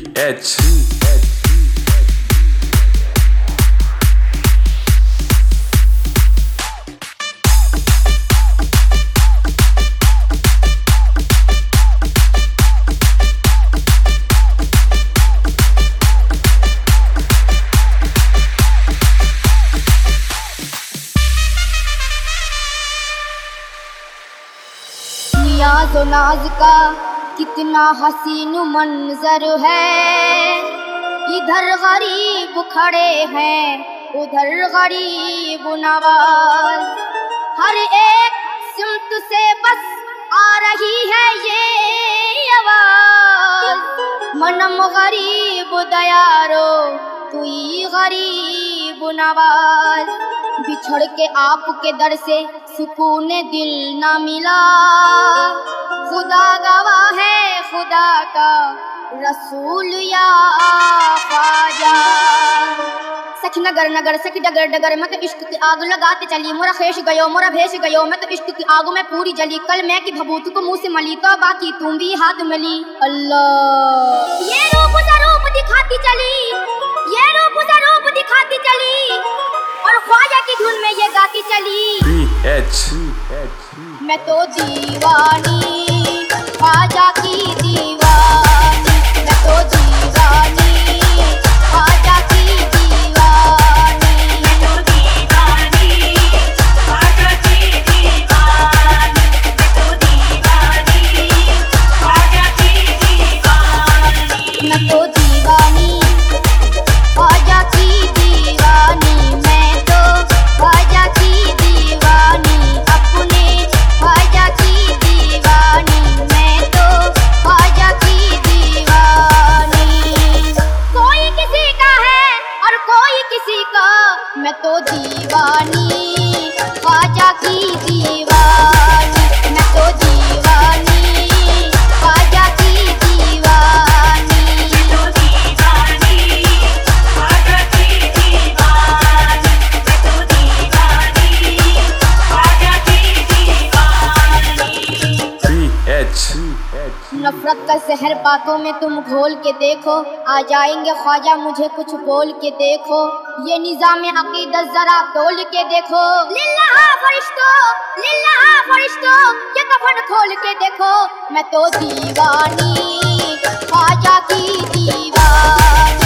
PH नियाज़ो नाज़ का कितना हसीन मंजर है, इधर गरीब खड़े हैं उधर गरीब नवाज, हर एक सिमत से बस आ रही है ये आवाज, मनम गरीब दयारो तुई गरीब नवाज, बिछड़ के आपके दर से सुकून दिल ना मिला, खुदा गवाह है खुदा का रसूल या ख्वाजा। सखी नगर नगर सखी डगर डगर मैं तो इश्क की आग लगाते चली, मोरा खेश गयो मोरा भेष गयो मैं तो इश्क की आग में पूरी जली, कल मैं की भभूत को मुंह से मली तो बाकी तुम भी हाथ मिली। अल्लाह ये रूप सा रूप दिखाती चली, ये रूप सा रूप दिखाती चली और ख्वाजा की धुन में ये गाती चली। मैं तो दीवानी ख्वाजा की दीवानी, मैं तो दीवानी ख्वाजा की दीवानी, मैं तो दीवानी ख्वाजा की दीवानी, मैं तो दीवानी ख्वाजा की दीवानी, मैं तो दीवानी ख्वाजा की दीवानी, मैं तो ख्वाजा की दीवानी, अपने ख्वाजा की दीवानी, मैं तो ख्वाजा की दीवानी। कोई किसी का है और कोई किसी का, मैं तो दीवानी ख्वाजा की दीवानी, मैं तो दीवानी ख्वाजा की दीवानी, मैं तो दीवानी ख्वाजा की दीवानी, मैं तो दीवानी ख्वाजा की दीवानी। नफरत का जहर बातों में तुम घोल के देखो, आ जाएंगे ख्वाजा मुझे कुछ बोल के देखो, ये निज़ाम अकीदत जरा तोल के देखो, लिल्लाह फरिश्तों ये कफन खोल के देखो, मैं तो दीवानी ख्वाजा की दीवानी।